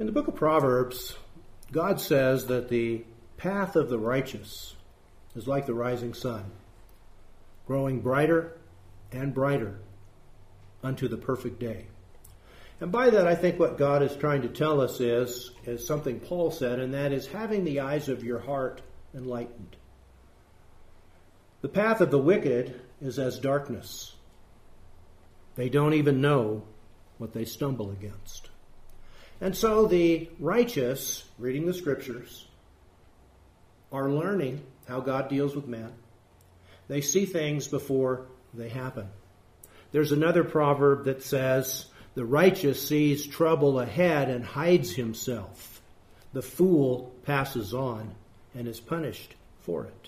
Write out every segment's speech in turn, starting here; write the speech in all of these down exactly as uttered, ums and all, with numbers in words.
In the book of Proverbs, God says that the path of the righteous is like the rising sun, growing brighter and brighter unto the perfect day. And by that, I think what God is trying to tell us is, is something Paul said, and that is having the eyes of your heart enlightened. The path of the wicked is as darkness. They don't even know what they stumble against. And so the righteous, reading the Scriptures, are learning how God deals with man. They see things before they happen. There's another proverb that says, the righteous sees trouble ahead and hides himself. The fool passes on and is punished for it.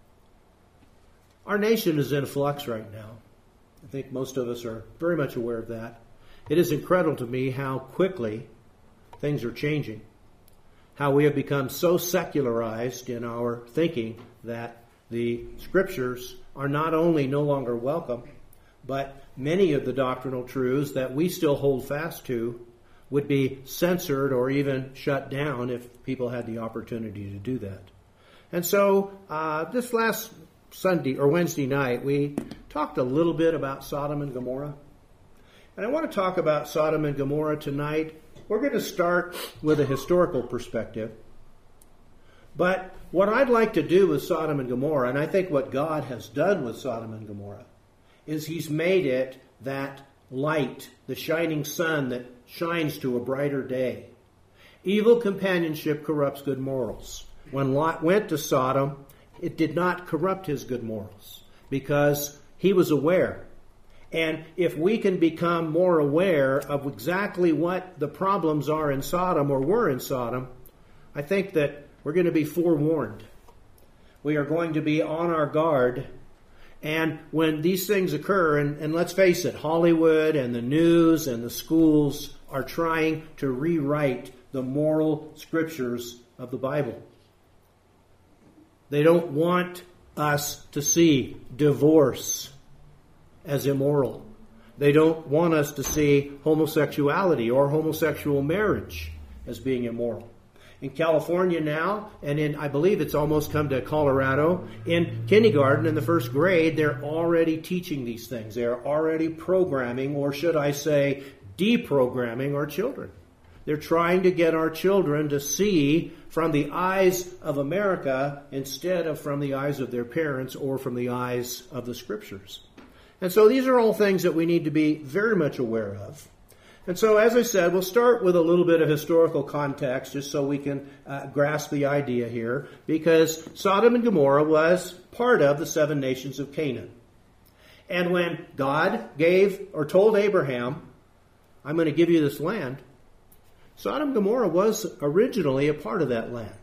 Our nation is in flux right now. I think most of us are very much aware of that. It is incredible to me how quickly things are changing. How we have become so secularized in our thinking that the Scriptures are not only no longer welcome, but many of the doctrinal truths that we still hold fast to would be censored or even shut down if people had the opportunity to do that. And so uh, this last Sunday or Wednesday night, we talked a little bit about Sodom and Gomorrah. And I want to talk about Sodom and Gomorrah tonight. We're going to start with a historical perspective. But what I'd like to do with Sodom and Gomorrah, and I think what God has done with Sodom and Gomorrah, is He's made it that light, the shining sun that shines to a brighter day. Evil companionship corrupts good morals. When Lot went to Sodom, it did not corrupt his good morals because he was aware. And if we can become more aware of exactly what the problems are in Sodom or were in Sodom, I think that we're going to be forewarned. We are going to be on our guard. And when these things occur, and, and let's face it, Hollywood and the news and the schools are trying to rewrite the moral scriptures of the Bible. They don't want us to see divorce as immoral. They don't want us to see homosexuality or homosexual marriage as being immoral. In California now, and in, I believe it's almost come to Colorado, in kindergarten, in the first grade, they're already teaching these things. They're already programming, or should I say, deprogramming our children. They're trying to get our children to see from the eyes of America instead of from the eyes of their parents or from the eyes of the Scriptures. And so these are all things that we need to be very much aware of. And so, as I said, we'll start with a little bit of historical context just so we can uh, grasp the idea here, because Sodom and Gomorrah was part of the seven nations of Canaan. And when God gave or told Abraham, I'm going to give you this land, Sodom and Gomorrah was originally a part of that land.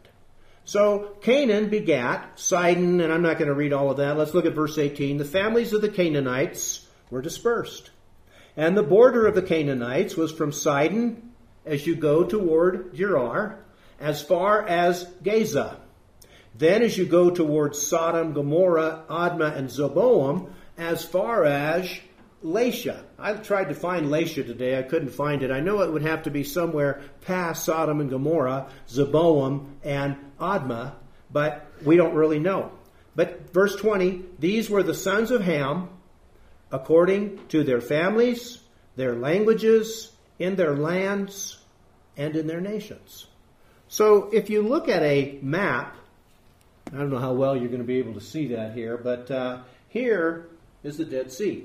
So Canaan begat Sidon, and I'm not going to read all of that. Let's look at verse eighteen. The families of the Canaanites were dispersed. And the border of the Canaanites was from Sidon, as you go toward Gerar, as far as Gaza. Then as you go towards Sodom, Gomorrah, Admah, and Zeboam, as far as Lasha. I tried to find Lasha today. I couldn't find it. I know it would have to be somewhere past Sodom and Gomorrah, Zeboam, and Admah, but we don't really know. But verse twenty, these were the sons of Ham, according to their families, their languages, in their lands, and in their nations. So if you look at a map, I don't know how well you're going to be able to see that here, but uh, here is the Dead Sea.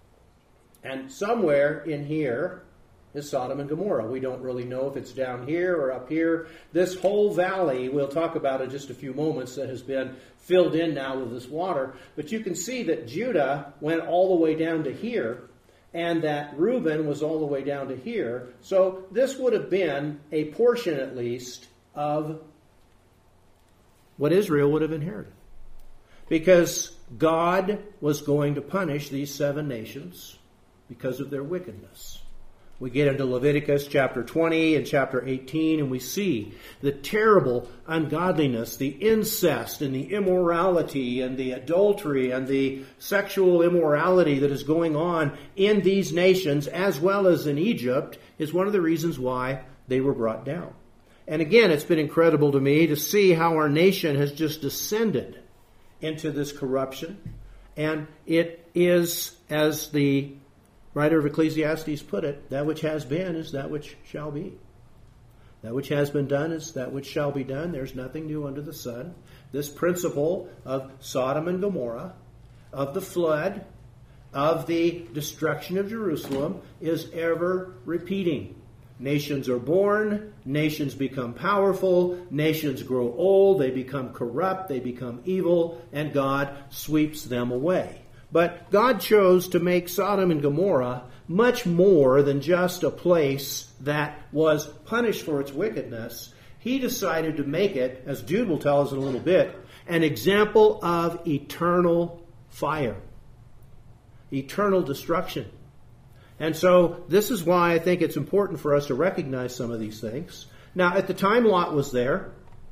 And somewhere in here is Sodom and Gomorrah. We don't really know if it's down here or up here. This whole valley, we'll talk about in just a few moments, that has been filled in now with this water. But you can see that Judah went all the way down to here, and that Reuben was all the way down to here. So this would have been a portion, at least, of what Israel would have inherited. Because God was going to punish these seven nations because of their wickedness. We get into Leviticus chapter twenty and chapter eighteen, and we see the terrible ungodliness, the incest and the immorality and the adultery and the sexual immorality that is going on in these nations, as well as in Egypt, is one of the reasons why they were brought down. And again, it's been incredible to me to see how our nation has just descended into this corruption. And it is, as the writer of Ecclesiastes put it, that which has been is that which shall be. That which has been done is that which shall be done. There's nothing new under the sun. This principle of Sodom and Gomorrah, of the flood, of the destruction of Jerusalem, is ever repeating. Nations are born, nations become powerful, nations grow old, they become corrupt, they become evil, and God sweeps them away. But God chose to make Sodom and Gomorrah much more than just a place that was punished for its wickedness. He decided to make it, as Jude will tell us in a little bit, an example of eternal fire, eternal destruction. And so this is why I think it's important for us to recognize some of these things. Now, at the time Lot was there,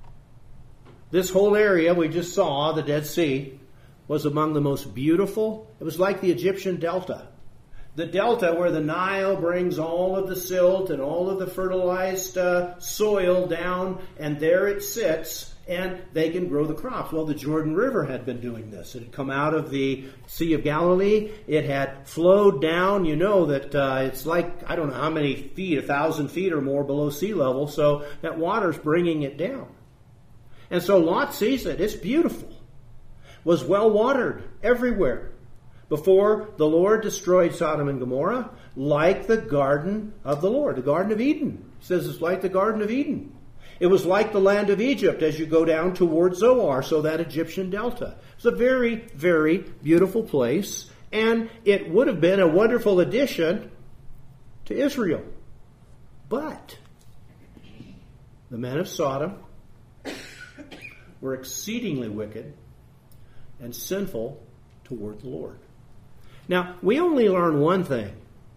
this whole area we just saw, the Dead Sea, was among the most beautiful. It was like the Egyptian delta. The delta where the Nile brings all of the silt and all of the fertilized uh, soil down, and there it sits, and they can grow the crops. Well, the Jordan River had been doing this. It had come out of the Sea of Galilee. It had flowed down. You know that uh, it's like, I don't know how many feet, a thousand feet or more below sea level, so that water's bringing it down. And so Lot sees it. It's beautiful. Was well watered everywhere before the Lord destroyed Sodom and Gomorrah, like the garden of the Lord, the Garden of Eden. He says it's like the Garden of Eden. It was like the land of Egypt as you go down towards Zoar, so that Egyptian delta. It's a very, very beautiful place, and it would have been a wonderful addition to Israel. But the men of Sodom were exceedingly wicked and sinful toward the Lord. Now, we only learn one thing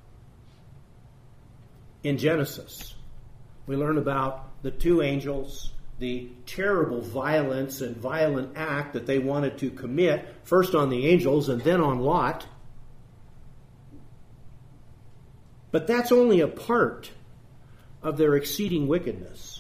in Genesis. We learn about the two angels, the terrible violence and violent act that they wanted to commit, first on the angels and then on Lot. But that's only a part of their exceeding wickedness.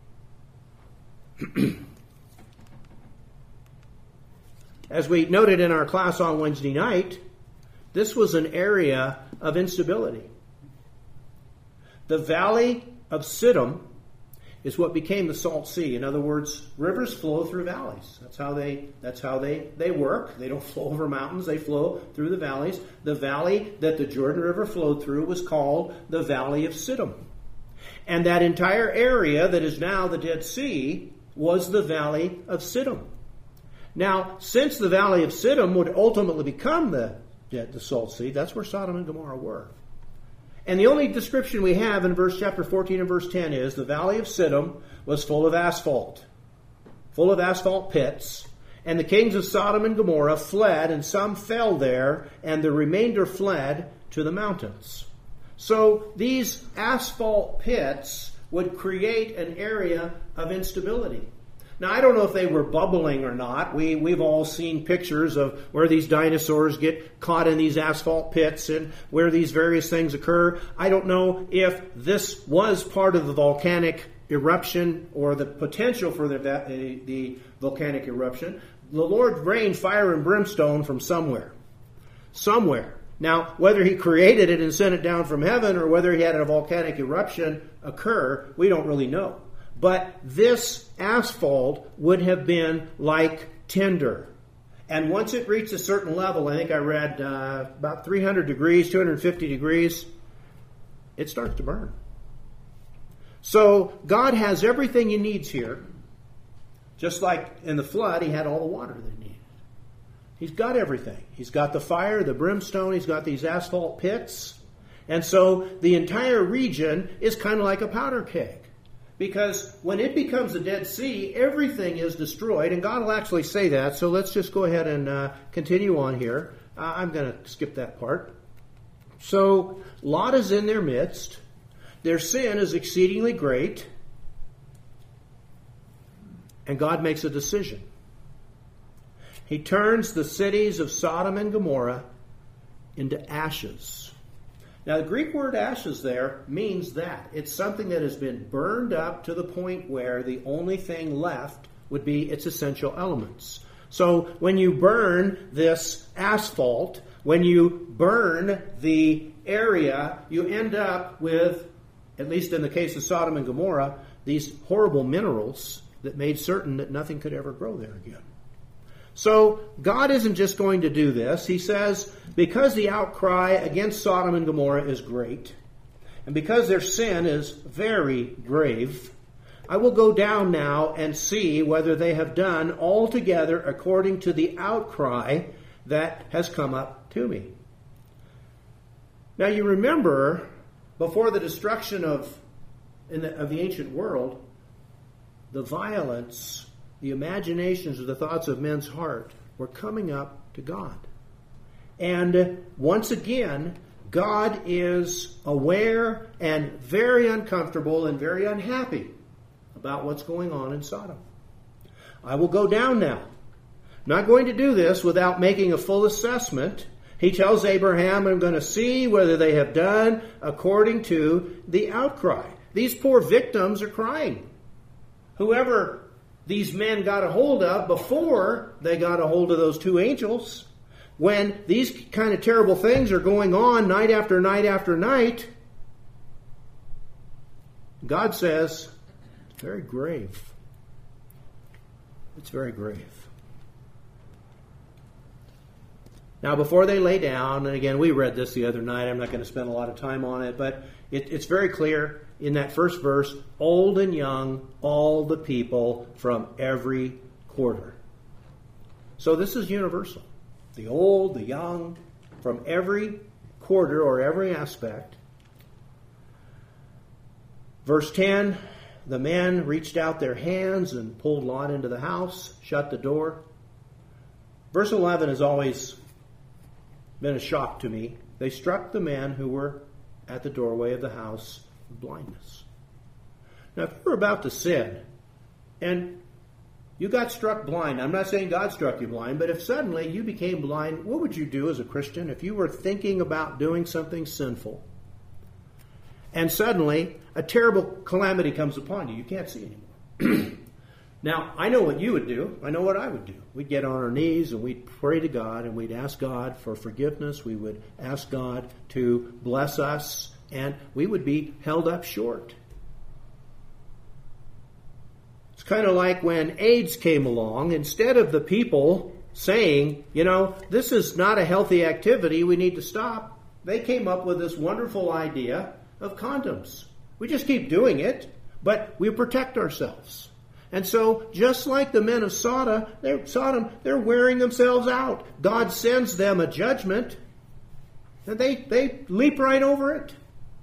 As we noted in our class on Wednesday night, this was an area of instability. The valley of Siddim is what became the Salt Sea. In other words, rivers flow through valleys. That's how they that's how they, they work. They don't flow over mountains, they flow through the valleys. The valley that the Jordan River flowed through was called the Valley of Siddim. And that entire area that is now the Dead Sea was the Valley of Siddim. Now, since the Valley of Siddim would ultimately become the, the Salt Sea, that's where Sodom and Gomorrah were. And the only description we have in verse chapter fourteen and verse ten is the Valley of Siddim was full of asphalt, full of asphalt pits, and the kings of Sodom and Gomorrah fled, and some fell there, and the remainder fled to the mountains. So these asphalt pits would create an area of instability. Now, I don't know if they were bubbling or not. We, we've all seen pictures of where these dinosaurs get caught in these asphalt pits and where these various things occur. I don't know if this was part of the volcanic eruption or the potential for the, the, the volcanic eruption. The Lord rained fire and brimstone from somewhere. Somewhere. Now, whether he created it and sent it down from heaven or whether he had a volcanic eruption occur, we don't really know. But this asphalt would have been like tinder. And once it reached a certain level, I think I read uh, about three hundred degrees, two hundred fifty degrees, it starts to burn. So God has everything he needs here. Just like in the flood, he had all the water that he needed. He's got everything. He's got the fire, the brimstone, he's got these asphalt pits. And so the entire region is kind of like a powder keg. Because when it becomes the Dead Sea, everything is destroyed, and God will actually say that. So let's just go ahead and uh, continue on here. Uh, I'm going to skip that part. So Lot is in their midst. Their sin is exceedingly great. And God makes a decision. He turns the cities of Sodom and Gomorrah into ashes. Now, the Greek word ashes there means that. It's something that has been burned up to the point where the only thing left would be its essential elements. So when you burn this asphalt, when you burn the area, you end up with, at least in the case of Sodom and Gomorrah, these horrible minerals that made certain that nothing could ever grow there again. So God isn't just going to do this. He says, because the outcry against Sodom and Gomorrah is great, and because their sin is very grave, I will go down now and see whether they have done altogether according to the outcry that has come up to me. Now you remember, before the destruction of, in the, of the ancient world, the violence, the imaginations or the thoughts of men's heart were coming up to God. And once again, God is aware and very uncomfortable and very unhappy about what's going on in Sodom. I will go down now. Not going to do this without making a full assessment. He tells Abraham, I'm going to see whether they have done according to the outcry. These poor victims are crying. Whoever these men got a hold of before they got a hold of those two angels, when these kind of terrible things are going on night after night after night, God says, it's very grave. It's very grave. Now, before they lay down, and again, we read this the other night, I'm not going to spend a lot of time on it, but it, it's very clear in that first verse, old and young, all the people from every quarter. So this is universal. The old, the young, from every quarter or every aspect. Verse ten, the men reached out their hands and pulled Lot into the house, shut the door. Verse eleven has always been a shock to me. They struck the men who were at the doorway of the house with blindness. Now, if you were about to sin and you got struck blind, I'm not saying God struck you blind, but if suddenly you became blind, what would you do as a Christian if you were thinking about doing something sinful and suddenly a terrible calamity comes upon you? You can't see anymore. Now, I know what you would do. I know what I would do. We'd get on our knees and we'd pray to God and we'd ask God for forgiveness. We would ask God to bless us and we would be held up short. It's kind of like when AIDS came along. Instead of the people saying, you know, this is not a healthy activity, we need to stop, they came up with this wonderful idea of condoms. We just keep doing it, but we protect ourselves. And so, just like the men of Sodom, they're, Sodom, they're wearing themselves out. God sends them a judgment, and they, they leap right over it.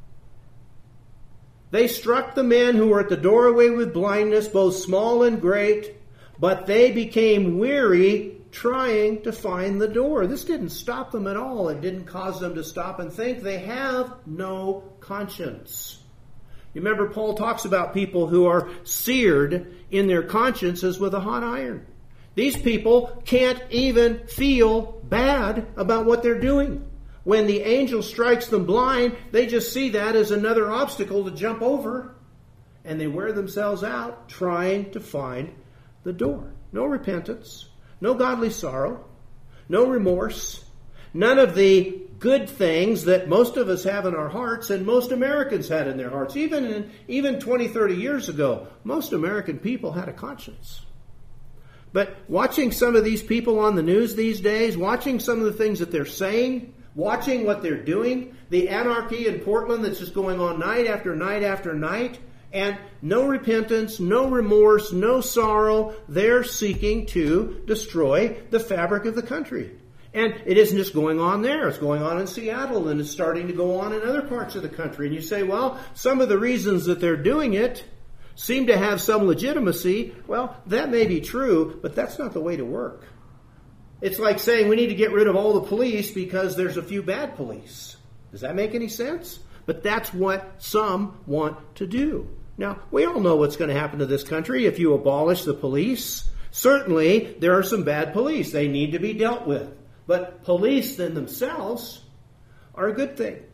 They struck the men who were at the doorway with blindness, both small and great, but they became weary trying to find the door. This didn't stop them at all. It didn't cause them to stop and think. They have no conscience. You remember Paul talks about people who are seared in their consciences with a hot iron. These people can't even feel bad about what they're doing. When the angel strikes them blind, they just see that as another obstacle to jump over. And they wear themselves out trying to find the door. No repentance, no godly sorrow, no remorse, none of the good things that most of us have in our hearts and most Americans had in their hearts. Even in, even twenty, thirty years ago, most American people had a conscience. But watching some of these people on the news these days, watching some of the things that they're saying, watching what they're doing, the anarchy in Portland that's just going on night after night after night, and no repentance, no remorse, no sorrow, they're seeking to destroy the fabric of the country. And it isn't just going on there. It's going on in Seattle, and it's starting to go on in other parts of the country. And you say, well, some of the reasons that they're doing it seem to have some legitimacy. Well, that may be true, but that's not the way to work. It's like saying we need to get rid of all the police because there's a few bad police. Does that make any sense? But that's what some want to do. Now, we all know what's going to happen to this country if you abolish the police. Certainly, there are some bad police. They need to be dealt with. But police in themselves are a good thing.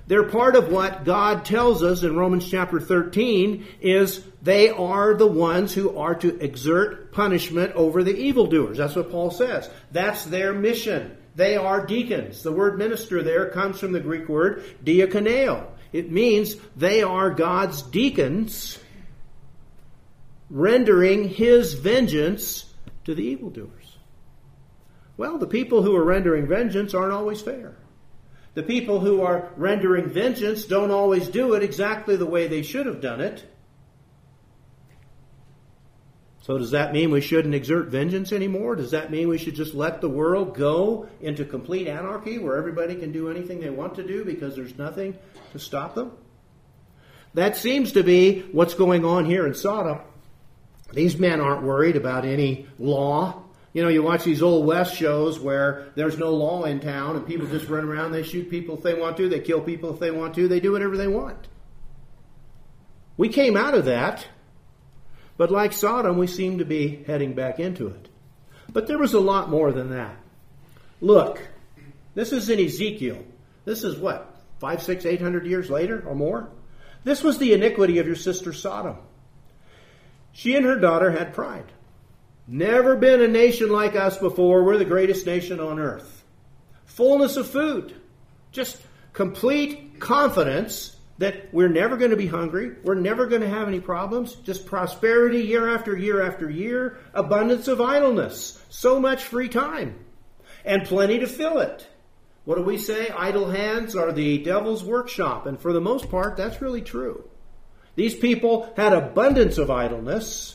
They're part of what God tells us in Romans chapter thirteen is they are the ones who are to exert punishment over the evildoers. That's what Paul says. That's their mission. They are deacons. The word minister there comes from the Greek word diakoneo. It means they are God's deacons rendering his vengeance to the evildoers. Well, the people who are rendering vengeance aren't always fair. The people who are rendering vengeance don't always do it exactly the way they should have done it. So does that mean we shouldn't exert vengeance anymore? Does that mean we should just let the world go into complete anarchy where everybody can do anything they want to do because there's nothing to stop them? That seems to be what's going on here in Sodom. These men aren't worried about any law. You know, you watch these Old West shows where there's no law in town and people just run around, they shoot people if they want to, they kill people if they want to, they do whatever they want. We came out of that, but like Sodom, we seem to be heading back into it. But there was a lot more than that. Look, this is in Ezekiel. This is what, five, six, eight hundred years later or more? This was the iniquity of your sister Sodom. She and her daughter had pride. Never been a nation like us before. We're the greatest nation on earth. Fullness of food. Just complete confidence that we're never going to be hungry. We're never going to have any problems. Just prosperity year after year after year. Abundance of idleness. So much free time. And plenty to fill it. What do we say? Idle hands are the devil's workshop. And for the most part, that's really true. These people had abundance of idleness,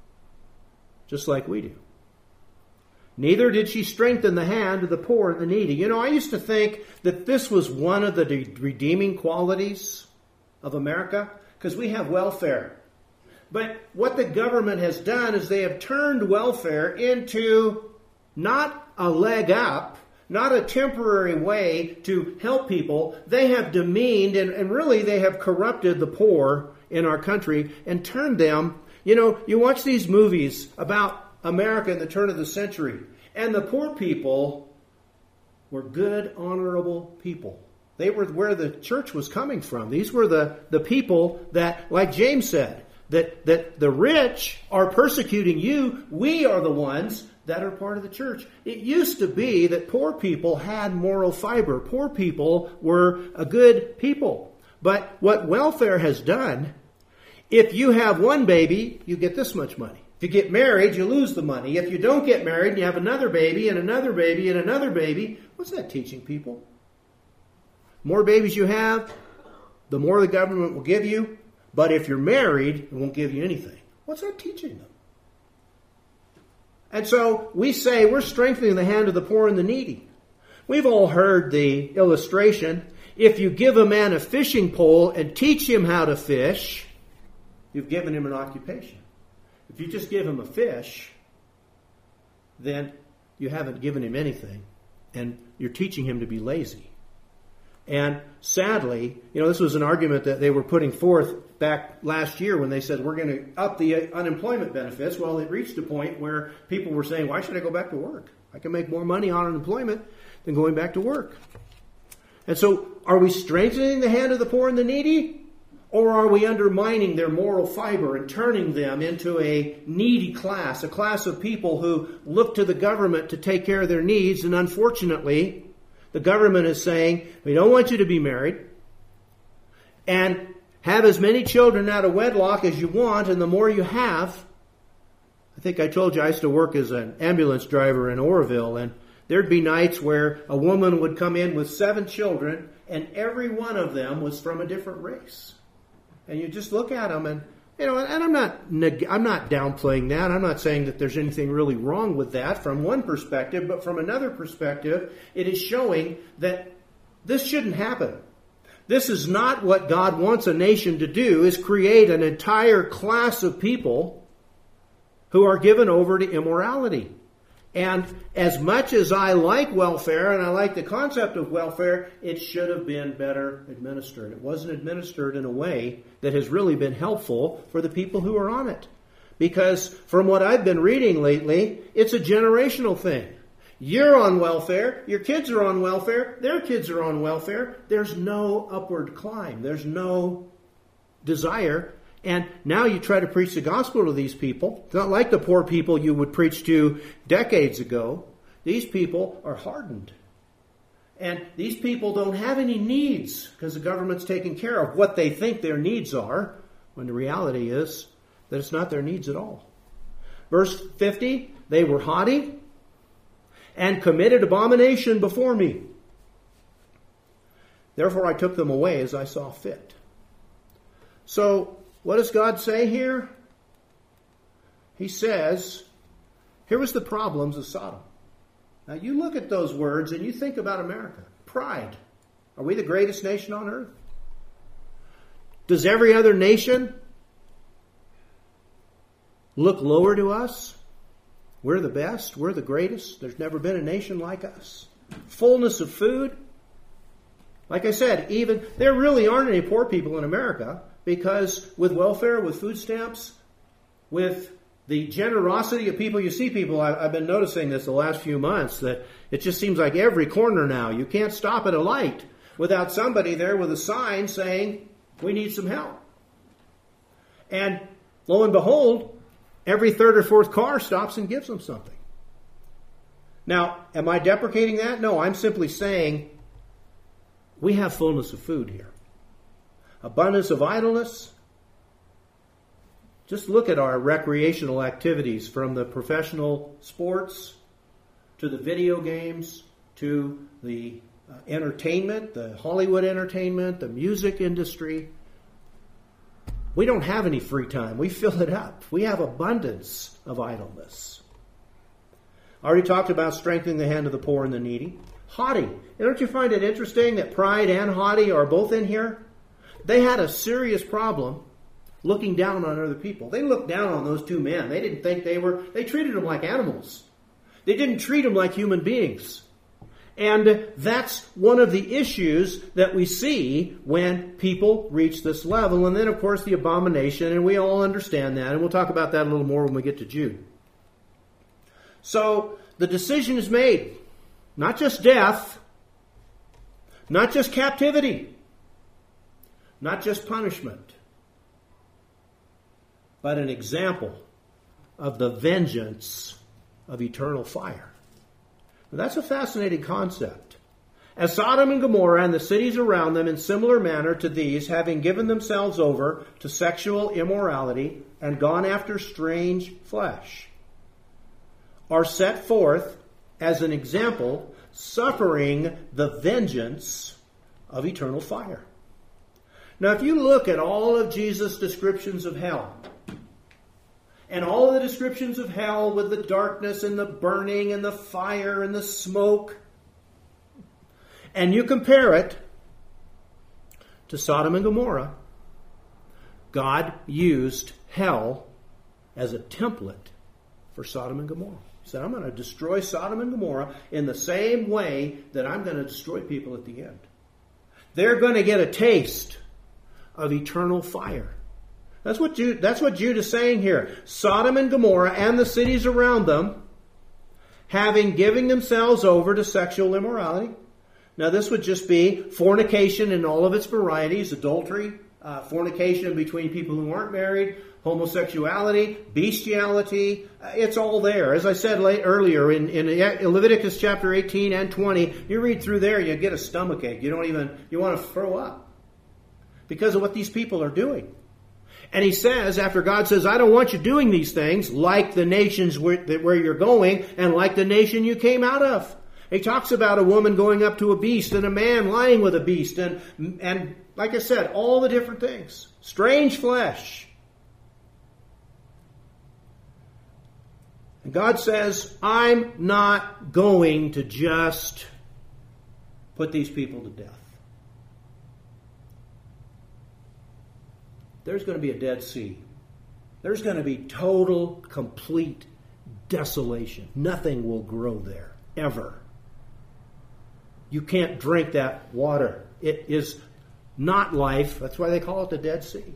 just like we do. Neither did she strengthen the hand of the poor and the needy. You know, I used to think that this was one of the redeeming qualities of America, because we have welfare. But what the government has done is they have turned welfare into not a leg up, not a temporary way to help people. They have demeaned and, and really they have corrupted the poor in our country and turned them. You know, you watch these movies about America in the turn of the century, and the poor people were good, honorable people. They were where the church was coming from. These were the, the people that, like James said, that, that the rich are persecuting you. We are the ones that are part of the church. It used to be that poor people had moral fiber. Poor people were a good people. But what welfare has done, if you have one baby, you get this much money. If you get married, you lose the money. If you don't get married and you have another baby and another baby and another baby, what's that teaching people? More babies you have, the more the government will give you. But if you're married, it won't give you anything. What's that teaching them? And so we say we're strengthening the hand of the poor and the needy. We've all heard the illustration. If you give a man a fishing pole and teach him how to fish, you've given him an occupation. If you just give him a fish, then you haven't given him anything, and you're teaching him to be lazy. And sadly, you know, this was an argument that they were putting forth back last year when they said we're going to up the unemployment benefits. Well, it reached a point where people were saying, why should I go back to work? I can make more money on unemployment than going back to work. And so are we strengthening the hand of the poor and the needy? Or are we undermining their moral fiber and turning them into a needy class, a class of people who look to the government to take care of their needs? And unfortunately, the government is saying, we don't want you to be married and have as many children out of wedlock as you want, and the more you have. I think I told you I used to work as an ambulance driver in Oroville, and there'd be nights where a woman would come in with seven children, and every one of them was from a different race. And you just look at them, and you know, and I'm not, I'm not downplaying that. I'm not saying that there's anything really wrong with that from one perspective, but from another perspective, it is showing that this shouldn't happen. This is not what God wants a nation to do, is create an entire class of people who are given over to immorality. And as much as I like welfare and I like the concept of welfare, it should have been better administered. It wasn't administered in a way that has really been helpful for the people who are on it. Because from what I've been reading lately, it's a generational thing. You're on welfare. Your kids are on welfare. Their kids are on welfare. There's no upward climb. There's no desire. And now you try to preach the gospel to these people. It's not like the poor people you would preach to decades ago. These people are hardened. And these people don't have any needs because the government's taking care of what they think their needs are, when the reality is that it's not their needs at all. Verse fifty, they were haughty and committed abomination before me. Therefore I took them away as I saw fit. So, what does God say here? He says, here was the problems of Sodom. Now you look at those words and you think about America. Pride. Are we the greatest nation on earth? Does every other nation look lower to us? We're the best. We're the greatest. There's never been a nation like us. Fullness of food. Like I said, even there really aren't any poor people in America because with welfare, with food stamps, with the generosity of people, you see people, I, I've been noticing this the last few months, that it just seems like every corner now, you can't stop at a light without somebody there with a sign saying, we need some help. And lo and behold, every third or fourth car stops and gives them something. Now, am I deprecating that? No, I'm simply saying we have fullness of food here. Abundance of idleness. Just look at our recreational activities, from the professional sports to the video games to the uh, entertainment, the Hollywood entertainment, the music industry. We don't have any free time. We fill it up. We have abundance of idleness. I already talked about strengthening the hand of the poor and the needy. Haughty. And don't you find it interesting that pride and haughty are both in here? They had a serious problem looking down on other people. They looked down on those two men. They didn't think they were, they treated them like animals. They didn't treat them like human beings. And that's one of the issues that we see when people reach this level. And then, of course, the abomination, and we all understand that. And we'll talk about that a little more when we get to Jude. So, the decision is made. Not just death, not just captivity, not just punishment, but an example of the vengeance of eternal fire. Now, that's a fascinating concept. As Sodom and Gomorrah and the cities around them in similar manner to these, having given themselves over to sexual immorality and gone after strange flesh, are set forth as an example, suffering the vengeance of eternal fire. Now, if you look at all of Jesus' descriptions of hell, and all of the descriptions of hell with the darkness and the burning and the fire and the smoke, and you compare it to Sodom and Gomorrah, God used hell as a template for Sodom and Gomorrah. He said, I'm going to destroy Sodom and Gomorrah in the same way that I'm going to destroy people at the end. They're going to get a taste of eternal fire. That's what Jude, that's what Jude is saying here. Sodom and Gomorrah and the cities around them, having given themselves over to sexual immorality. Now this would just be fornication in all of its varieties, adultery, uh, fornication between people who aren't married, homosexuality, bestiality. Uh, it's all there. As I said late, earlier in, in Leviticus chapter eighteen and twenty, you read through there, you get a stomachache. You don't even, you want to throw up because of what these people are doing. And he says, after God says, I don't want you doing these things like the nations where, where you're going and like the nation you came out of. He talks about a woman going up to a beast and a man lying with a beast. And, and like I said, all the different things. Strange flesh. And God says, I'm not going to just put these people to death. There's going to be a Dead Sea. There's going to be total, complete desolation. Nothing will grow there, ever. You can't drink that water. It is not life. That's why they call it the Dead Sea.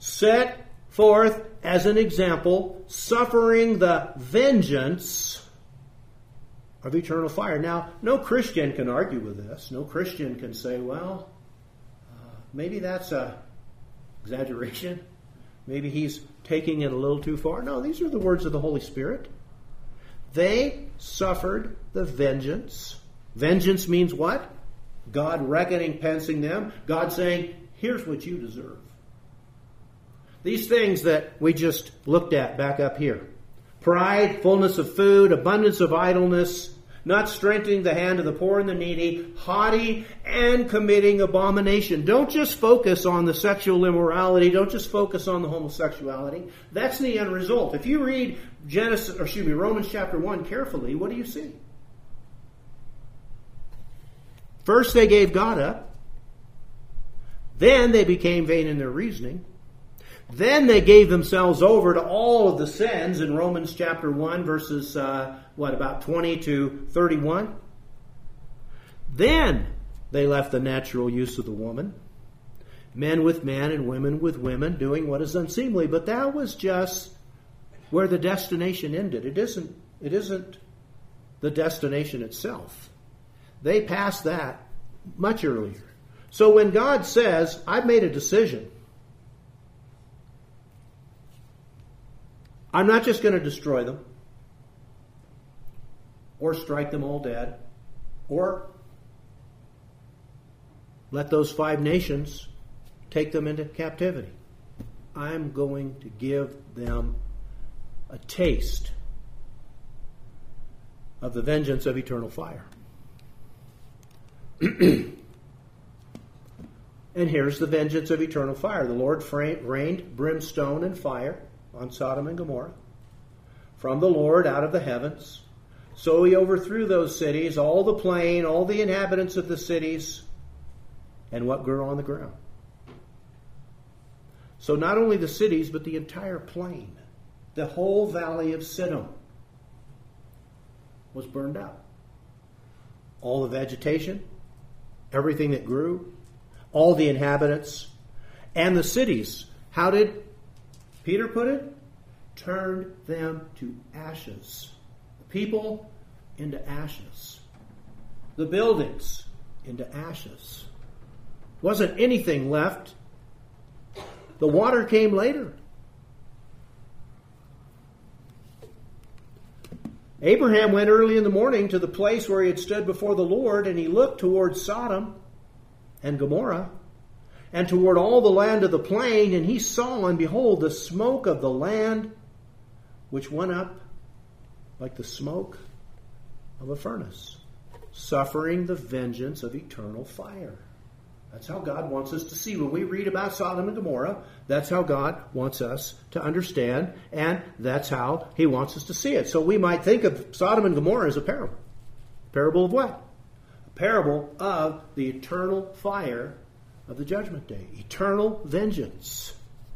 Set forth as an example, suffering the vengeance of eternal fire. Now, no Christian can argue with this. No Christian can say, well, uh, maybe that's a exaggeration. Maybe he's taking it a little too far. No, these are the words of the Holy Spirit. They suffered the vengeance. Vengeance means what? God recompensing them. God saying, here's what you deserve. These things that we just looked at back up here. Pride, fullness of food, abundance of idleness, not strengthening the hand of the poor and the needy, haughty, and committing abomination. Don't just focus on the sexual immorality. Don't just focus on the homosexuality. That's the end result. If you read Genesis, or excuse me, Romans chapter one carefully, what do you see? First they gave God up. Then they became vain in their reasoning. Then they gave themselves over to all of the sins in Romans chapter one, verses, uh, what, about twenty to thirty-one. Then they left the natural use of the woman. Men with men and women with women, doing what is unseemly. But that was just where the destination ended. It isn't, it isn't the destination itself. They passed that much earlier. So when God says, I've made a decision, I'm not just going to destroy them or strike them all dead or let those five nations take them into captivity. I'm going to give them a taste of the vengeance of eternal fire. And here's the vengeance of eternal fire. The Lord rained brimstone and fire on Sodom and Gomorrah from the Lord out of the heavens. So he overthrew those cities, all the plain, all the inhabitants of the cities, and what grew on the ground. So not only the cities, but the entire plain, the whole valley of Siddim was burned up. All the vegetation, everything that grew, all the inhabitants, and the cities. How did Peter put it? Turned them to ashes. The people into ashes. The buildings into ashes. Wasn't anything left. The water came later. Abraham went early in the morning to the place where he had stood before the Lord, and he looked toward Sodom and Gomorrah, and toward all the land of the plain, and he saw, and behold, the smoke of the land, which went up like the smoke of a furnace, suffering the vengeance of eternal fire. That's how God wants us to see. When we read about Sodom and Gomorrah, that's how God wants us to understand, and that's how he wants us to see it. So we might think of Sodom and Gomorrah as a parable. Parable of what? A parable of the eternal fire of the judgment day. Eternal vengeance.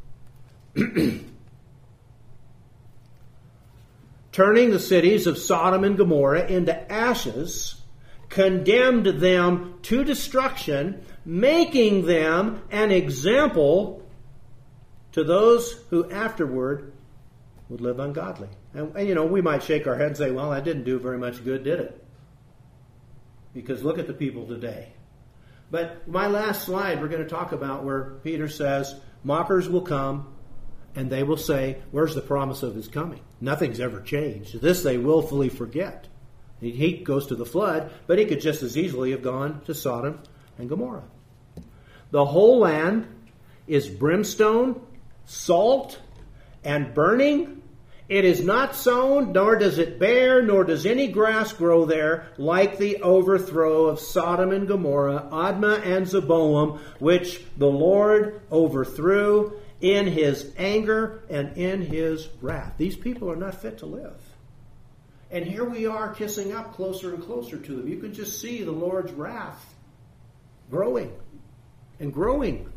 Turning the cities of Sodom and Gomorrah into ashes, condemned them to destruction, making them an example to those who afterward would live ungodly. And, and you know, we might shake our head and say, well, that didn't do very much good, did it? Because look at the people today. But my last slide, we're going to talk about where Peter says, mockers will come, and they will say, where's the promise of his coming? Nothing's ever changed. This they willfully forget. He goes to the flood, but he could just as easily have gone to Sodom and Gomorrah. The whole land is brimstone, salt, and burning. It is not sown, nor does it bear, nor does any grass grow there, like the overthrow of Sodom and Gomorrah, Admah and Zeboam, which the Lord overthrew in his anger and in his wrath. These people are not fit to live. And here we are kissing up closer and closer to them. You can just see the Lord's wrath growing and growing.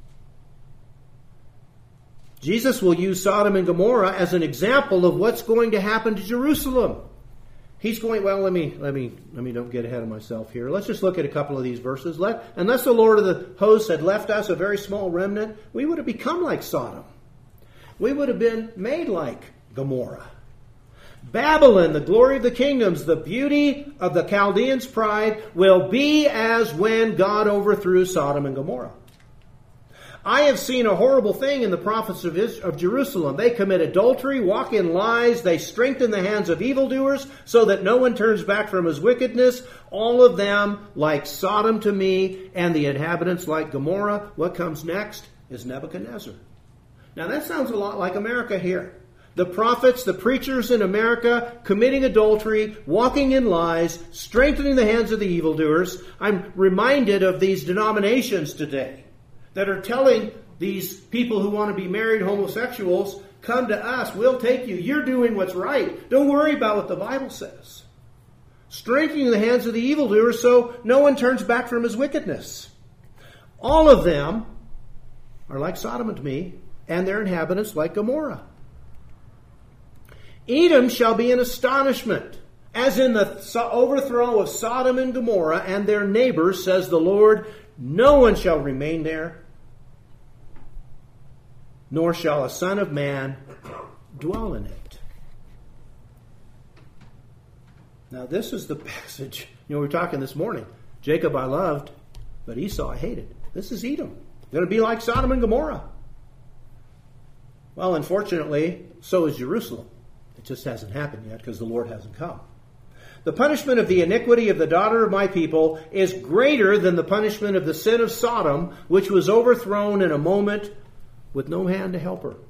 Jesus will use Sodom and Gomorrah as an example of what's going to happen to Jerusalem. He's going, well, let me let me let me don't get ahead of myself here. Let's just look at a couple of these verses. Let, unless the Lord of the hosts had left us a very small remnant, we would have become like Sodom. We would have been made like Gomorrah. Babylon, the glory of the kingdoms, the beauty of the Chaldeans' pride, will be as when God overthrew Sodom and Gomorrah. I have seen a horrible thing in the prophets of, Israel, of Jerusalem. They commit adultery, walk in lies, they strengthen the hands of evildoers so that no one turns back from his wickedness. All of them like Sodom to me, and the inhabitants like Gomorrah. What comes next is Nebuchadnezzar. Now that sounds a lot like America here. The prophets, the preachers in America, committing adultery, walking in lies, strengthening the hands of the evildoers. I'm reminded of these denominations today that are telling these people who want to be married homosexuals, come to us, we'll take you, you're doing what's right. Don't worry about what the Bible says. Strengthening the hands of the evildoers so no one turns back from his wickedness. All of them are like Sodom and me, and their inhabitants like Gomorrah. Edom shall be an astonishment, as in the overthrow of Sodom and Gomorrah and their neighbors, says the Lord. No one shall remain there, nor shall a son of man dwell in it. Now this is the passage, you know, we were talking this morning. Jacob I loved, but Esau I hated. This is Edom. Going to be like Sodom and Gomorrah. Well, unfortunately, so is Jerusalem. It just hasn't happened yet because the Lord hasn't come. The punishment of the iniquity of the daughter of my people is greater than the punishment of the sin of Sodom, which was overthrown in a moment with no hand to help her.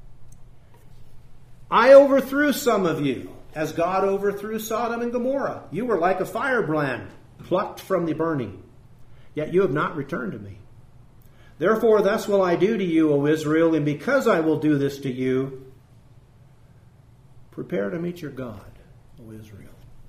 I overthrew some of you, as God overthrew Sodom and Gomorrah. You were like a firebrand plucked from the burning, yet you have not returned to me. Therefore thus will I do to you, O Israel, and because I will do this to you, prepare to meet your God, O Israel.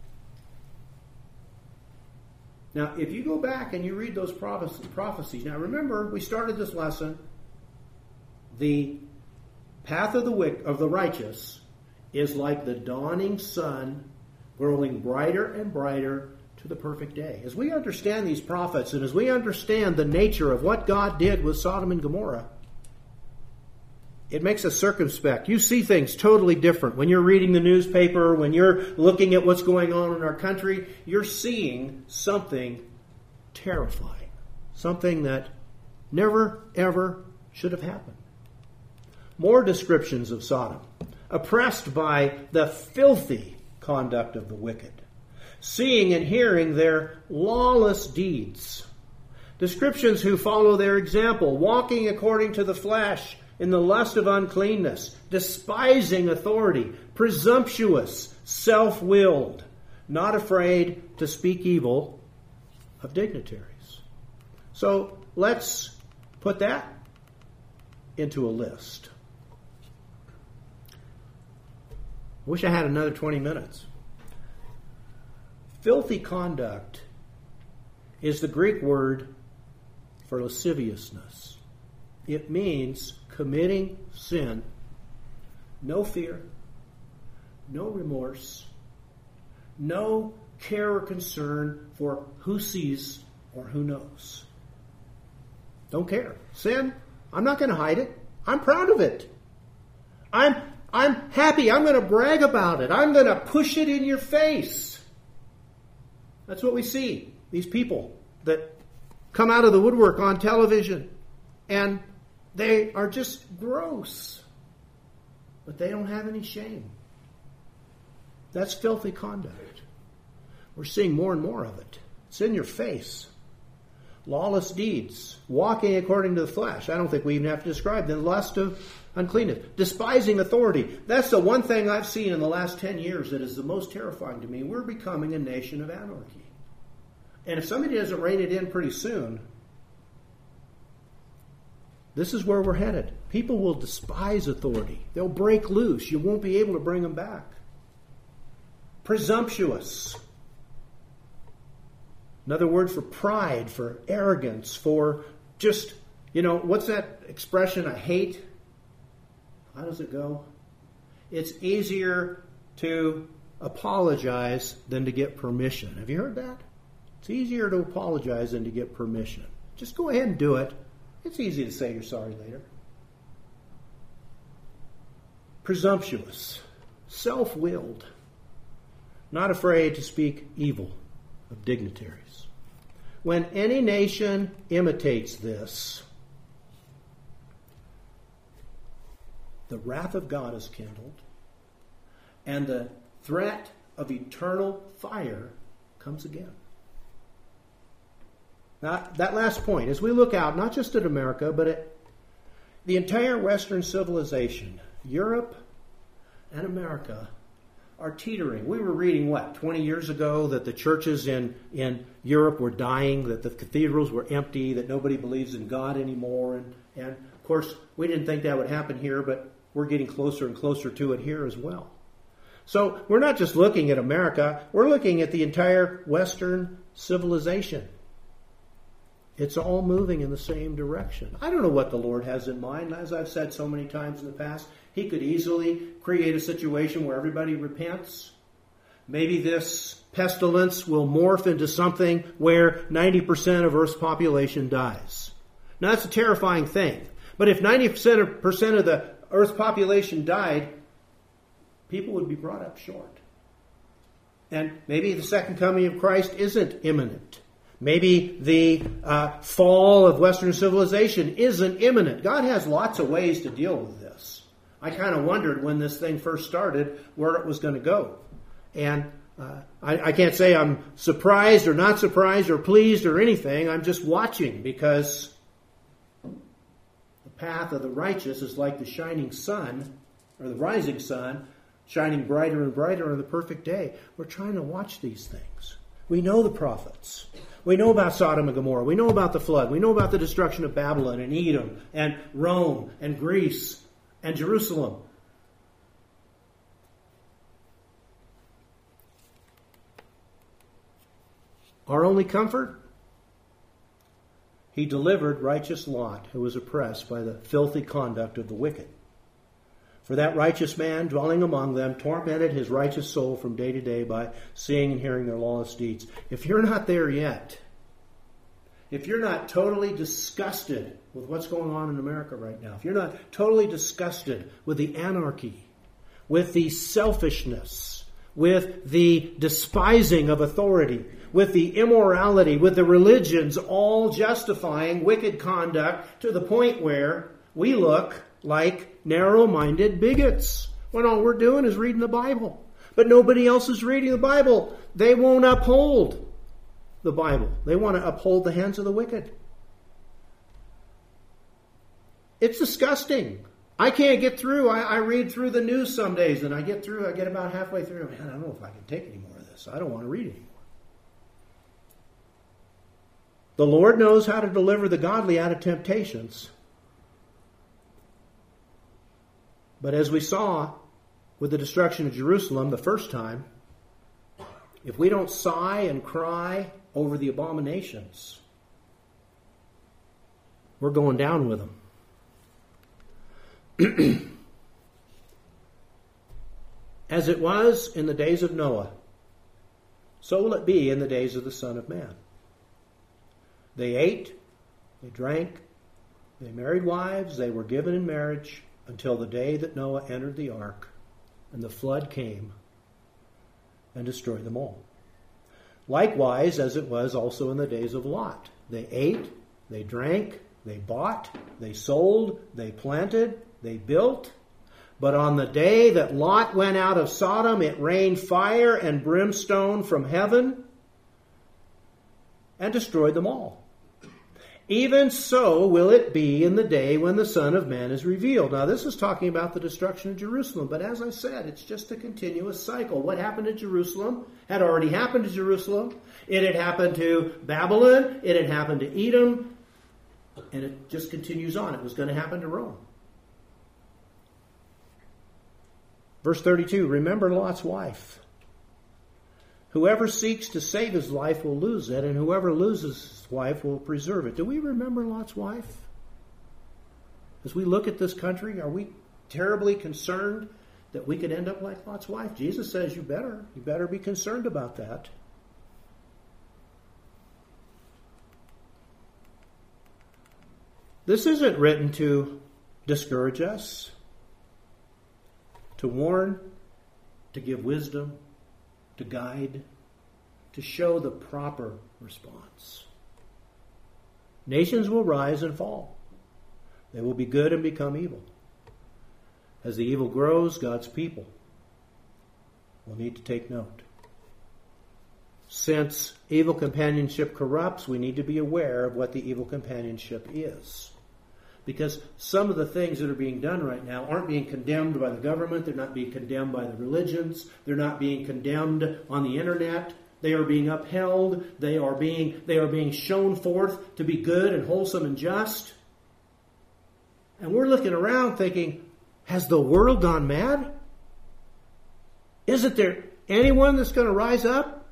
Now, if you go back and you read those prophecies, now remember, we started this lesson, the path of the wick, of the righteous is like the dawning sun growing brighter and brighter to the perfect day. As we understand these prophets and as we understand the nature of what God did with Sodom and Gomorrah, it makes us circumspect. You see things totally different. When you're reading the newspaper, when you're looking at what's going on in our country, you're seeing something terrifying. Something that never, ever should have happened. More descriptions of Sodom. Oppressed by the filthy conduct of the wicked. Seeing and hearing their lawless deeds. Descriptions who follow their example. Walking according to the flesh, in the lust of uncleanness, despising authority, presumptuous, self-willed, not afraid to speak evil of dignitaries. So let's put that into a list. I wish I had another twenty minutes. Filthy conduct is the Greek word for lasciviousness. It means committing sin, no fear, no remorse, no care or concern for who sees or who knows. Don't care. Sin, I'm not going to hide it. I'm proud of it. I'm, I'm happy. I'm going to brag about it. I'm going to push it in your face. That's what we see. These people that come out of the woodwork on television and they are just gross, but they don't have any shame. That's filthy conduct. We're seeing more and more of it. It's in your face. Lawless deeds, walking according to the flesh. I don't think we even have to describe the lust of uncleanness. Despising authority. That's the one thing I've seen in the last ten years that is the most terrifying to me. We're becoming a nation of anarchy. And if somebody doesn't rein it in pretty soon, this is where we're headed. People will despise authority. They'll break loose. You won't be able to bring them back. Presumptuous. Another word for pride, for arrogance, for just, you know, what's that expression I hate? How does it go? It's easier to apologize than to get permission. Have you heard that? It's easier to apologize than to get permission. Just go ahead and do it. It's easy to say you're sorry later. Presumptuous. self-willed, not afraid to speak evil of dignitaries. When any nation imitates this, the wrath of God is kindled, and the threat of eternal fire comes again. Now, that last point, as we look out, not just at America, but at the entire Western civilization, Europe and America are teetering. We were reading, what, twenty years ago, that the churches in, in Europe were dying, that the cathedrals were empty, that nobody believes in God anymore. And, and, of course, we didn't think that would happen here, but we're getting closer and closer to it here as well. So we're not just looking at America, we're looking at the entire Western civilization. It's all moving in the same direction. I don't know what the Lord has in mind. As I've said so many times in the past, He could easily create a situation where everybody repents. Maybe this pestilence will morph into something where ninety percent of Earth's population dies. Now, that's a terrifying thing. But if ninety percent of the Earth's population died, people would be brought up short. And maybe the second coming of Christ isn't imminent. Maybe the uh, fall of Western civilization isn't imminent. God has lots of ways to deal with this. I kind of wondered when this thing first started where it was going to go. And uh, I, I can't say I'm surprised or not surprised or pleased or anything. I'm just watching, because the path of the righteous is like the shining sun, or the rising sun, shining brighter and brighter on the perfect day. We're trying to watch these things. We know the prophets. We know about Sodom and Gomorrah. We know about the flood. We know about the destruction of Babylon and Edom and Rome and Greece and Jerusalem. Our only comfort? He delivered righteous Lot, who was oppressed by the filthy conduct of the wicked. For that righteous man dwelling among them tormented his righteous soul from day to day by seeing and hearing their lawless deeds. If you're not there yet, if you're not totally disgusted with what's going on in America right now, if you're not totally disgusted with the anarchy, with the selfishness, with the despising of authority, with the immorality, with the religions all justifying wicked conduct to the point where we look like narrow-minded bigots when all we're doing is reading the Bible. But nobody else is reading the Bible. They won't uphold the Bible. They want to uphold the hands of the wicked. It's disgusting. I can't get through. I, I read through the news some days, and I get through, I get about halfway through. Man, I don't know if I can take any more of this. I don't want to read anymore. The Lord knows how to deliver the godly out of temptations. But as we saw with the destruction of Jerusalem the first time, if we don't sigh and cry over the abominations, we're going down with them. As it was in the days of Noah, so will it be in the days of the Son of Man. They ate, they drank, they married wives, they were given in marriage, until the day that Noah entered the ark and the flood came and destroyed them all. Likewise, as it was also in the days of Lot. They ate, they drank, they bought, they sold, they planted, they built. But on the day that Lot went out of Sodom, it rained fire and brimstone from heaven and destroyed them all. Even so will it be in the day when the Son of Man is revealed. Now, this is talking about the destruction of Jerusalem. But as I said, it's just a continuous cycle. What happened to Jerusalem had already happened to Jerusalem. It had happened to Babylon. It had happened to Edom. And it just continues on. It was going to happen to Rome. Verse thirty-two, remember Lot's wife. Whoever seeks to save his life will lose it, and whoever loses his wife will preserve it. Do we remember Lot's wife? As we look at this country, are we terribly concerned that we could end up like Lot's wife? Jesus says you better. You better be concerned about that. This isn't written to discourage us, to warn to give wisdom, to guide, to show the proper response. Nations will rise and fall. They will be good and become evil. As the evil grows, God's people will need to take note. Since evil companionship corrupts, we need to be aware of what the evil companionship is. Because some of the things that are being done right now aren't being condemned by the government, they're not being condemned by the religions, they're not being condemned on the internet. They are being upheld, they are being, they are being shown forth to be good and wholesome and just. And we're looking around thinking, has the world gone mad? Isn't there anyone that's going to rise up?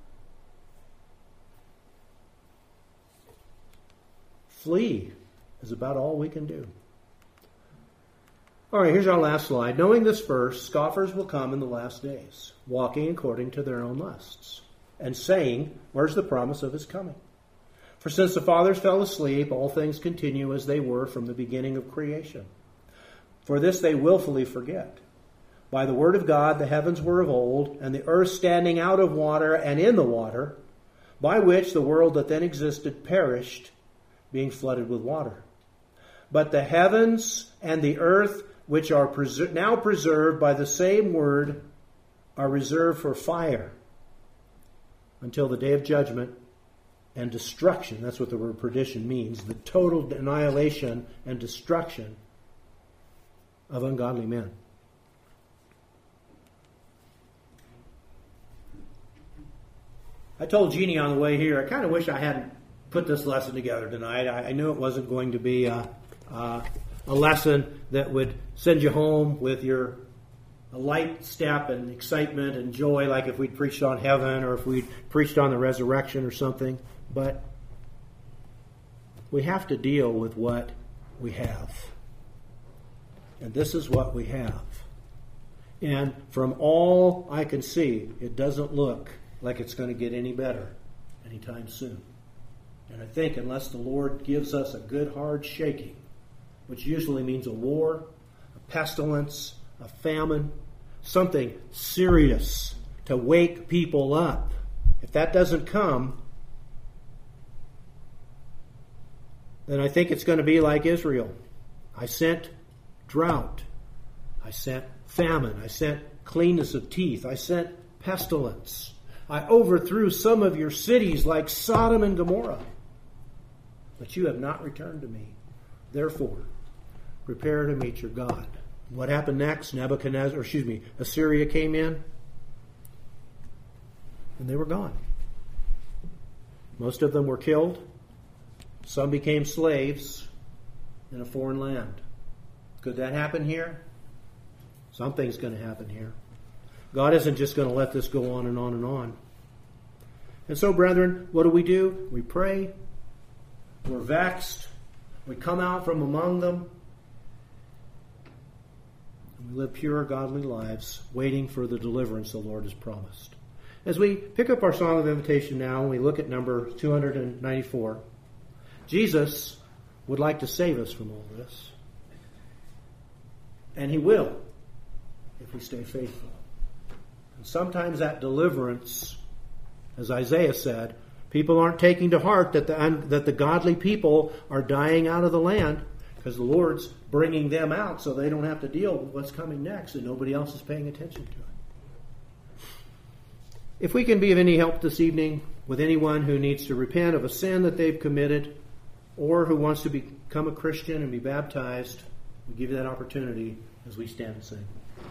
Flee is about all we can do. All right, here's our last slide. Knowing this first, scoffers will come in the last days, walking according to their own lusts, and saying, where's the promise of his coming? For since the fathers fell asleep, all things continue as they were from the beginning of creation. For this they willfully forget. By the word of God the heavens were of old, and the earth standing out of water and in the water, by which the world that then existed perished, being flooded with water. But the heavens and the earth, which are preser- now preserved by the same word, are reserved for fire until the day of judgment and destruction. That's what the word perdition means. The total annihilation and destruction of ungodly men. I told Jeannie on the way here, I kind of wish I hadn't put this lesson together tonight. I, I knew it wasn't going to be a, a, a lesson that would send you home with your a light step and excitement and joy, like if we'd preached on heaven or if we'd preached on the resurrection or something. But we have to deal with what we have. And this is what we have. And from all I can see, it doesn't look like it's going to get any better anytime soon. And I think unless the Lord gives us a good hard shaking, which usually means a war, a pestilence, a famine, something serious to wake people up. If that doesn't come, then I think it's going to be like Israel. I sent drought. I sent famine. I sent cleanness of teeth. I sent pestilence. I overthrew some of your cities like Sodom and Gomorrah. But you have not returned to me. Therefore, prepare to meet your God. What happened next? Nebuchadnezzar, or excuse me, Assyria came in, and they were gone. Most of them were killed. Some became slaves in a foreign land. Could that happen here? Something's going to happen here. God isn't just going to let this go on and on and on. And so, brethren, what do we do? We pray. We're vexed. We come out from among them. And we live pure, godly lives, waiting for the deliverance the Lord has promised. As we pick up our Song of Invitation now, and we look at number two hundred ninety-four, Jesus would like to save us from all this. And He will, if we stay faithful. And sometimes that deliverance, as Isaiah said, people aren't taking to heart that the, that the godly people are dying out of the land because the Lord's bringing them out so they don't have to deal with what's coming next and nobody else is paying attention to it. If we can be of any help this evening with anyone who needs to repent of a sin that they've committed or who wants to become a Christian and be baptized, we give you that opportunity as we stand and sing.